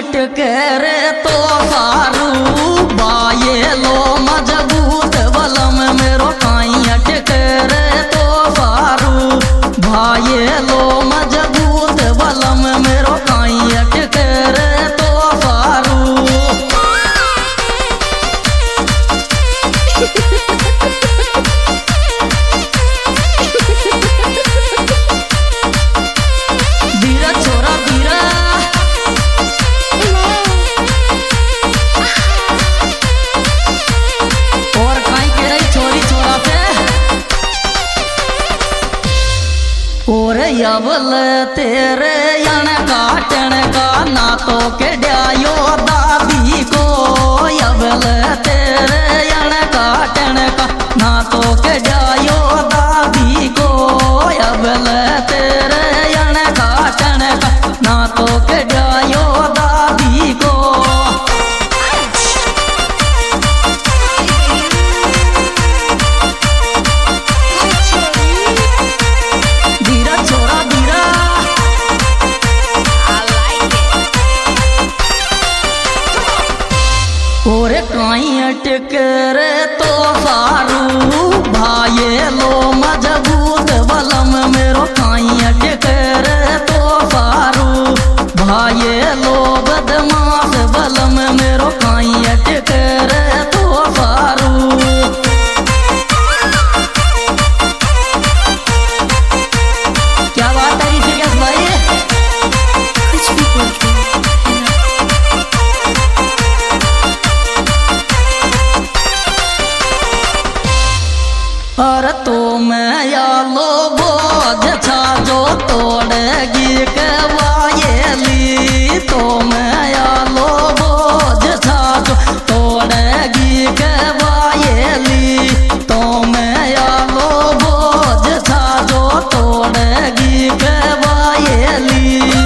अटके रे तो सारू बाये लो मजबूत बलम मेरो काई अटके रे तो सारू भाये लो मजबूत बलम मेरो काई अटके रे तो सारू धीरा छोरा धीरा और काई के रही छोरी छोरा पे और यवल तेरे यण काटन का ना तो के डायो दादी को यवल तेरे यण काटन का ना तो के डायो दादी को यवल तेरे यण काटन का ना तो के डायो दादी को धीरा छोरा धीरा और काई अटक रे तो सारू भाये लो मजबूत बलम मेरो काई अटक रे तो सारू भाये लो बदमाश बलम मेरो काई अटक रे तो सारू क्या बात है ऋषिकेश भाई कुछ भी बोलते हैं अरे तो मैं या लो बोझ छा जो तोड़ेगी कवायेली तो मैं या लो बोझ छा जो तोड़ेगी कवायेली तो मैं या लो बोझ छा जो तोड़ेगी कवायेली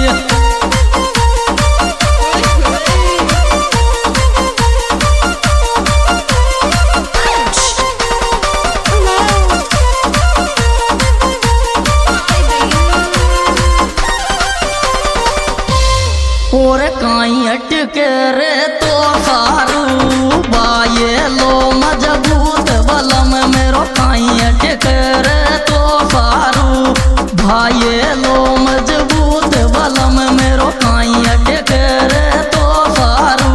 और काई अटके रे तो सारू बाये लो मजबूत बलम मेरो काई अटके रे तो सारू भाये लो मजबूत बलम मेरो काई अटके रे तो सारू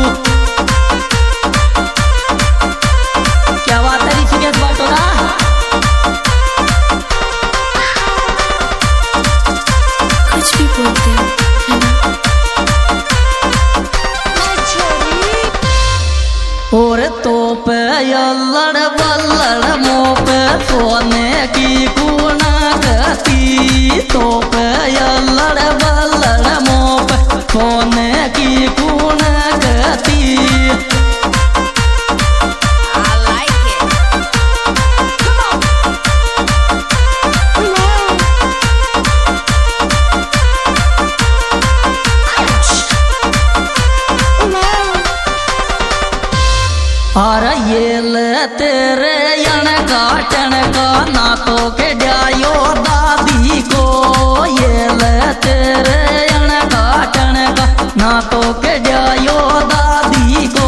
क्या बात है ऋषिकेश बाटोरा कुछ भी बोलते हैं है ना और तो पे अल्लड़ बल्लड़ मुँह पे सोने की कूना गती तो पे अल्लड़ बल्लड़ मुँह पे सोने की कूना गती और ये ले तेरे यण काटन का ना तो के डायो दादी को ये ले तेरे यण काटन का ना तो के डायो दादी को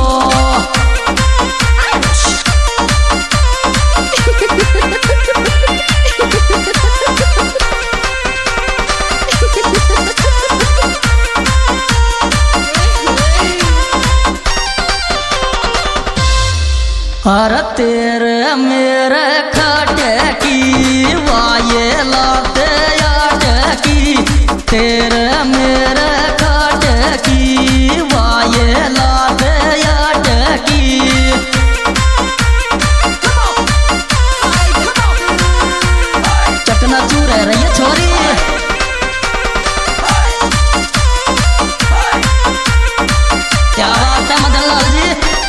हर तेरे मेरे खटे की वाये लाते अटकी तेरे मेरे खटे की वाये लाते अटकी चकनाचूर है रही छोरी क्या बात है मदन लाल जी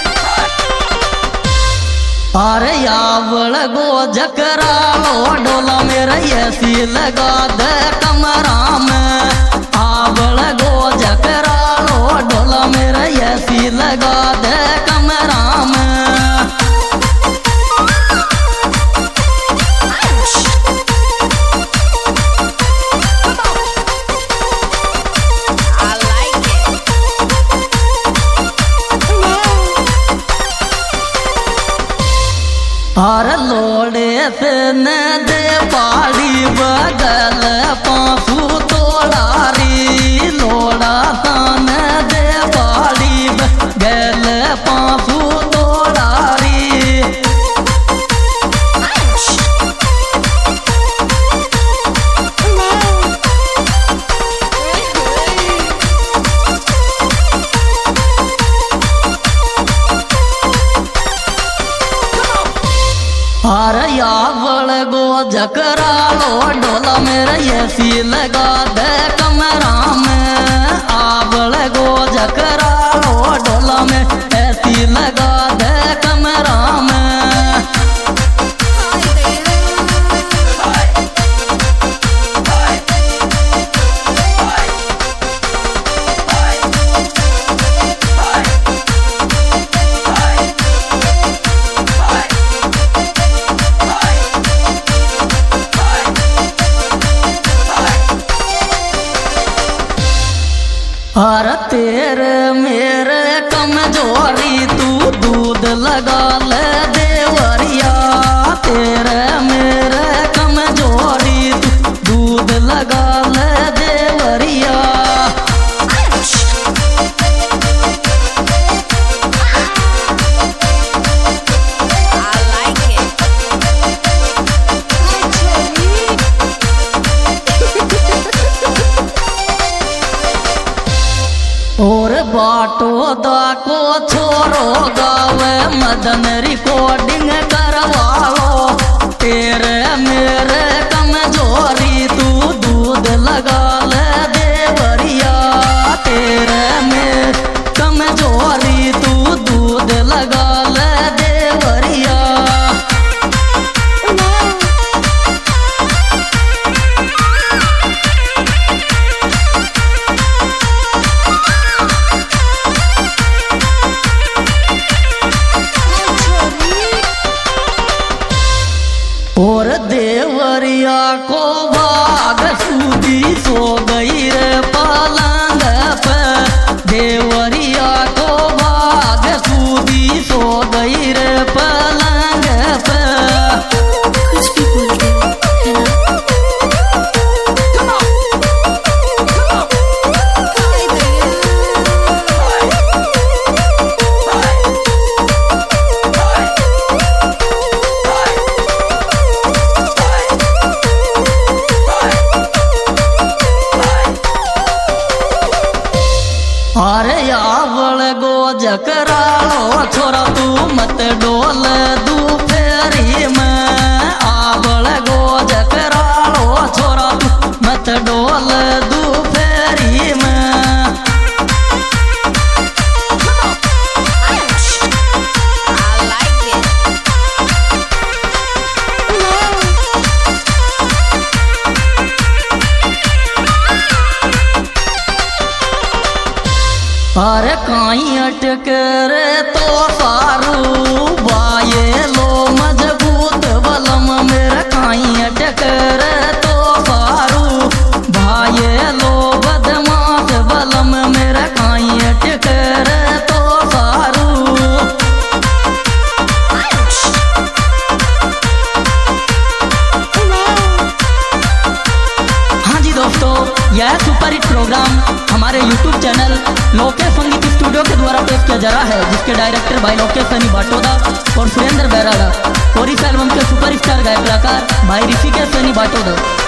अरे यावल गो जकरालो डोला मेरा ऐसी लगा दे कमरा में आवल गो जकरालो डोला मेरा ऐसी लगा दे कमरा में हर लोड़े से न दे पाड़ी बगल पासू तोड़ारी लोड़ा सन दे पाड़ी बगल पासू तोड़ारी हर यावल गो जकरा लो डोला मेरे ऐसी लगा दे कमरा में आवल गो जकरा लो डोला में ऐसी लगा दे कमरा में हर तेरे मेरे कमजोरी तू दूध लगा ले देवरिया तेरे मेरे कमजोरी तू दूध लगा ले देवरिया और बाटो दा को छोरो गावे मदन रिकॉर्डिंग करवा लो तेरे मेरे कमजोरी तू दूध लगा ले देवरिया तेरे मेरे कमजोरी तू दूध लगा ले देवरिया और देवरिया को भाग सूदी सो गई रे पलंग पे देवरिया को भाग सूदी सो गई रे पलंग पे कुछ भी बोलते हो है ना? अरे आवल गो जकरा लो छोरा तू मत डोल दू फेरी में आवल गो जकरा लो छोरा तू मत डोल दू फेरी में अरे काई अटक रे तो सारू बाये लो मजबूत बलम मेरे काई अटक रे तो सारू भाये लो बदमाश बलम मेरे काई अटक रे तो सारू हाँ जी दोस्तों यह सुपर हिट प्रोग्राम हमारे YouTube channel Lokesh Sangeet studio के द्वारा पेश किया जा रहा है जिसके डायरेक्टर भाई लोकेश सनी बाटोदा और सुरेंद्र बैराड़ा और इस एल्बम के सुपरस्टार गायक कलाकार भाई ऋषिकेश सनी बाटोदा।